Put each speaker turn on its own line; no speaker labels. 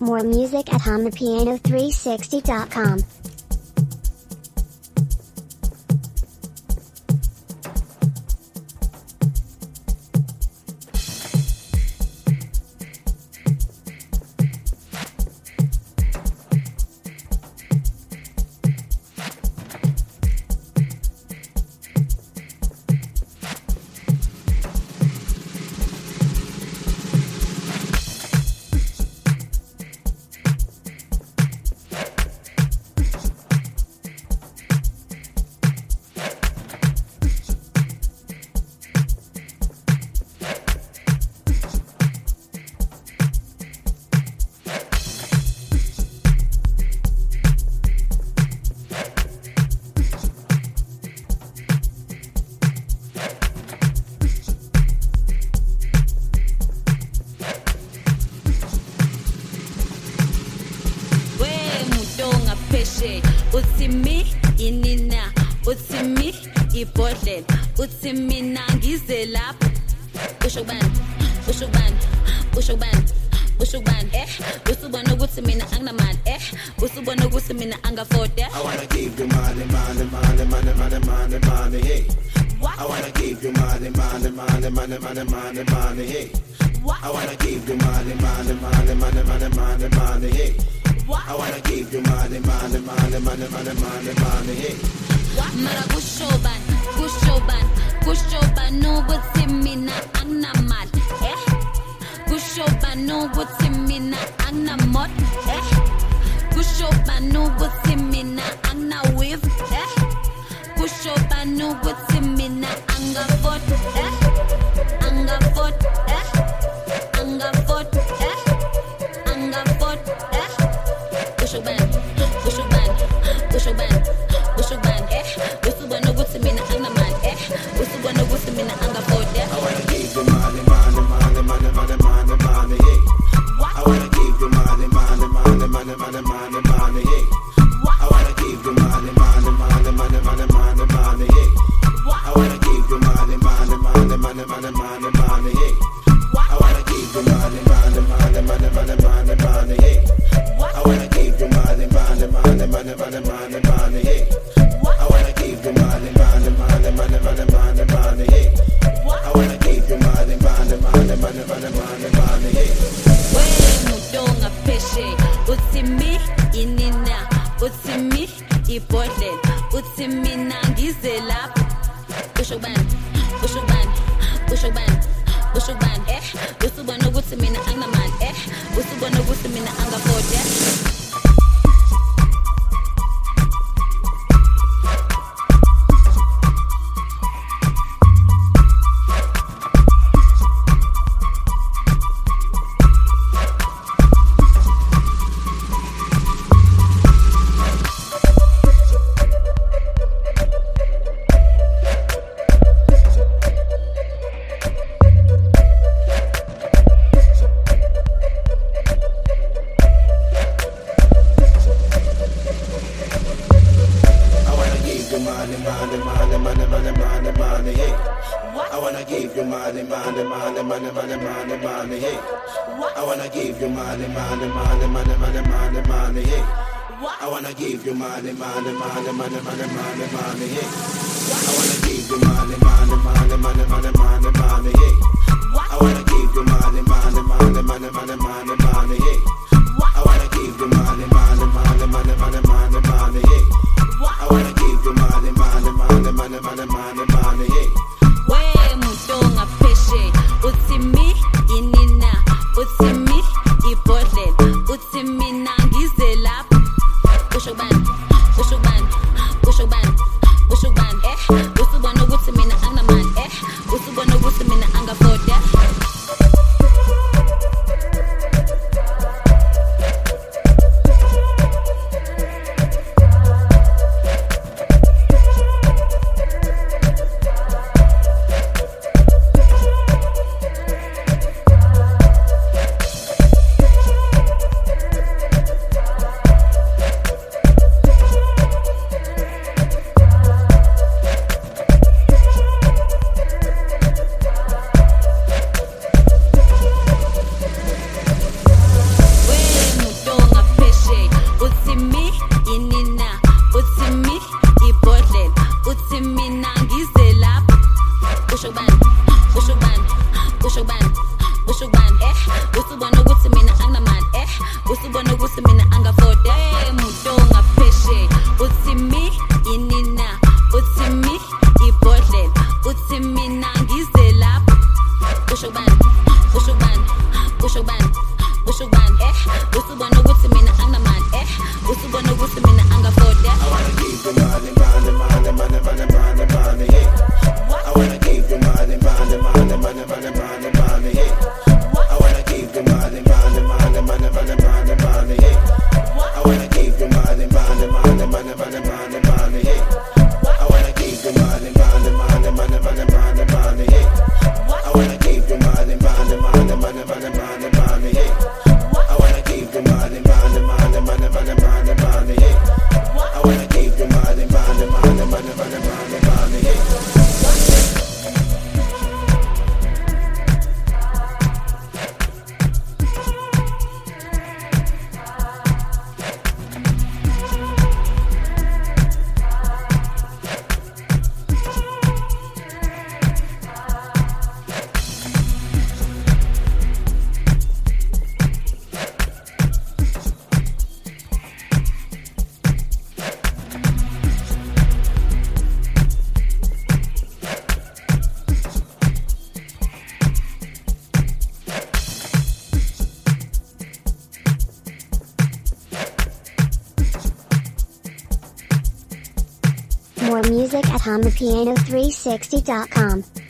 More music at HamaPiano360.com.
Utsimi inina, utsimi ibhodlela, utsimi nangize lapho. Ushobani, ushobani, ushobani, ushobani. Usubona ukuthi mina anginamali. Usubona ukuthi mina angafode.
I wanna give you money, money, money, money, money, money, money, hey.
What?
I wanna give you money, money, money, money, money, money, money, hey.
What?
I wanna give you money, money, money, money, money, money, money, hey.
What?
I wanna give you money, money, money, money, money, money, money, hey.
Mara kushoban, kushoban, kushoban ukuthi mina anginamali. Kushoban ukuthi mina anginamot. Kushoban ukuthi mina anginaweave. Kushoban ukuthi mina angavot. Angavot. Angavot. Angavot. Ushoban, ushoban, ushoban, ushoban. Usubona ukuthi mina anginamali. Usubona ukuthi mina angafode.
I wanna give you money, money, money, money, money, money, money, hey. I wanna give you money, money, money, money, money, money, money, hey. I wanna give you money, money, money, money, money, money, money, hey. I wanna give you money, money, money, money, money, money, money, hey. I wanna give you money, money, money, money, money, money, money, hey. I wanna give you money, money, money, money, money, money, money, hey. I wanna give you money, money, money, money, money, money, money, hey. I wanna give you money, money, money, money, money, money, money, hey.
Mutonga peshe, utsimi inina, utsimi ibhodlela, utsimi nangize lapho. Ushoban, ushoban, ushoban, ushoban. Usubona ukuthi mina anginamali. Usubona ukuthi mina angafode.
Money, money, money, money, money, money, money, hey. I wanna give you money, money, money, money, money, money, money, hey. I wanna give you money, money, money, money, money, money, money, hey. I wanna give you money, money, money, money, money, money, money, hey. I wanna give you money, money, money, money, money, money, money, hey. I wanna give you money, money, money, money, money, money, money, hey. I wanna give you money, money, money, money, money, money, money, hey. I wanna give you money, money, money, money, money, money, money, hey.
Mutonga peshe, utsimi inina, utsimi ibhodlela, utsimi nangize lapho. Ushoban, ushoban, ushoban, ushoban. Usubona ukuthi mina anginamali. Ushobani, ushobani, ushobani, ushobani, usubona ukuthi mina anginamali, usubona ukuthi mina angafode, umuntu ongapheshe, uthi mi inina, uthi mi ibhodlela, uthi mina ngize lapha. Ushobani, ushobani, ushobani, ushobani, usubona ukuthi mina anginamali, usubona ukuthi mina angafode.
I wanna give you money, money, money, money, money, money, money, yeah. I wanna give you money, money, money, money, money, money, money, yeah. I wanna give you money, money, money, money, money, money, money, yeah. I wanna give you money, money, money, money, money, money, money, yeah. I wanna give you money, money, money, money, money, money, money, yeah. I wanna give you money, money, money, money, money, money, money, yeah. I wanna give you money, money, money, money, money, money, money, yeah. I wanna give you money, money, money, money, money, money, money, yeah.
More music at HamaPiano360.com.